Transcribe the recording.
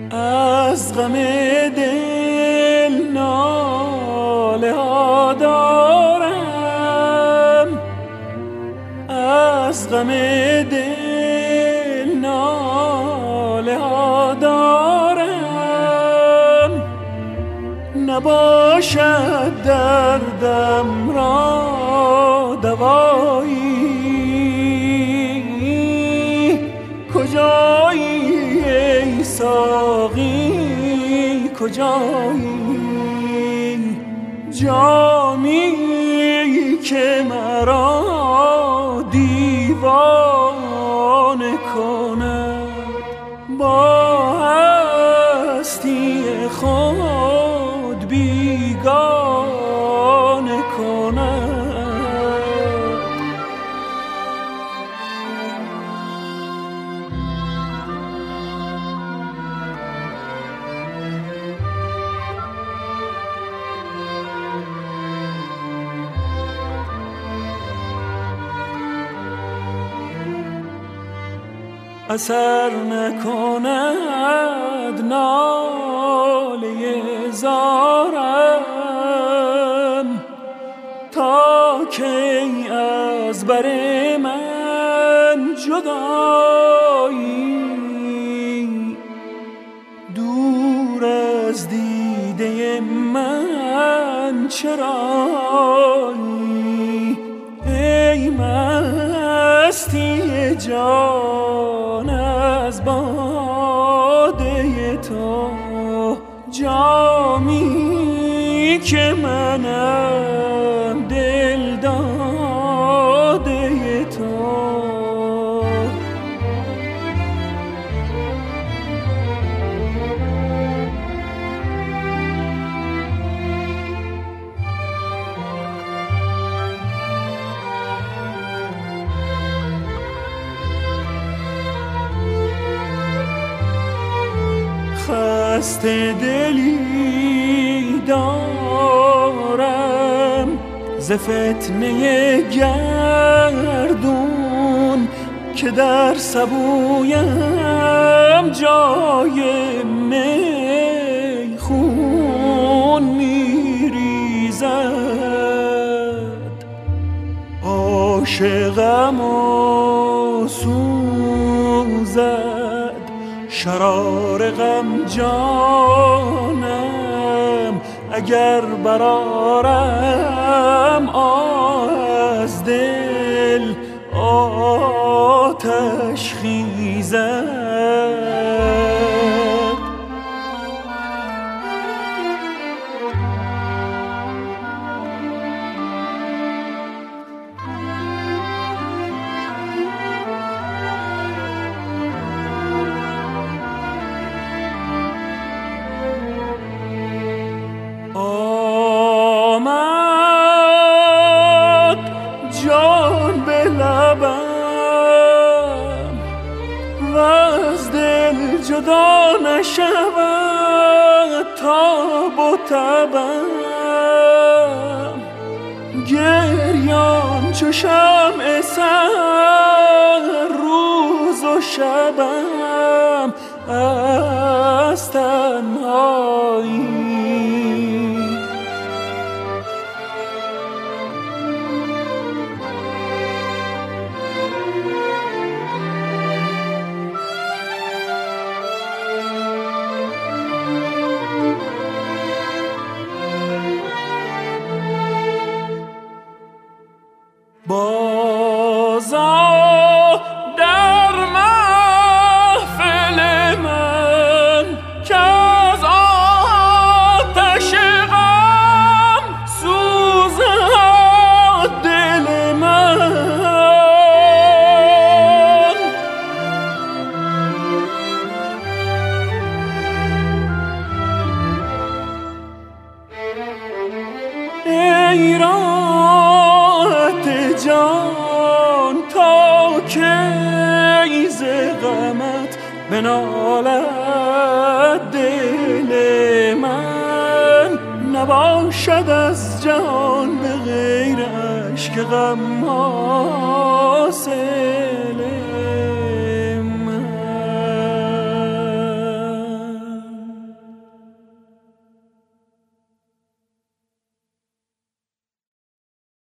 از غم دل ناله ها دارم، از غم دل ناله ها دارم. نباشد دردم را دوایی، کجایی ای ساقی کجایی؟ جامی که مرا دیوانه کند، با هستی خود بیگانه کند. اثر نکند ناله زارم، تا کی از بر من جدایی؟ دور از دیده من چرایی؟ ای مستی جان از باده تو، جامی که منم دل داده تو. خسته دلی دارم ز فتنه گردون، که در سبویم جای می خون میریزد. عاشقم و سوزد شرار غم جانم، اگر برارم از دل آتش خیزد. جدا نشود تاب و تبم، گریان چو شمع سحر روز و شبم از تنهایی. بازا در محفل من که از آتش غم سوزد دل من. ای راحت جان تا کی ز غمت بنالد دل من، نباشد از جان به غیر اشک غم حاصل.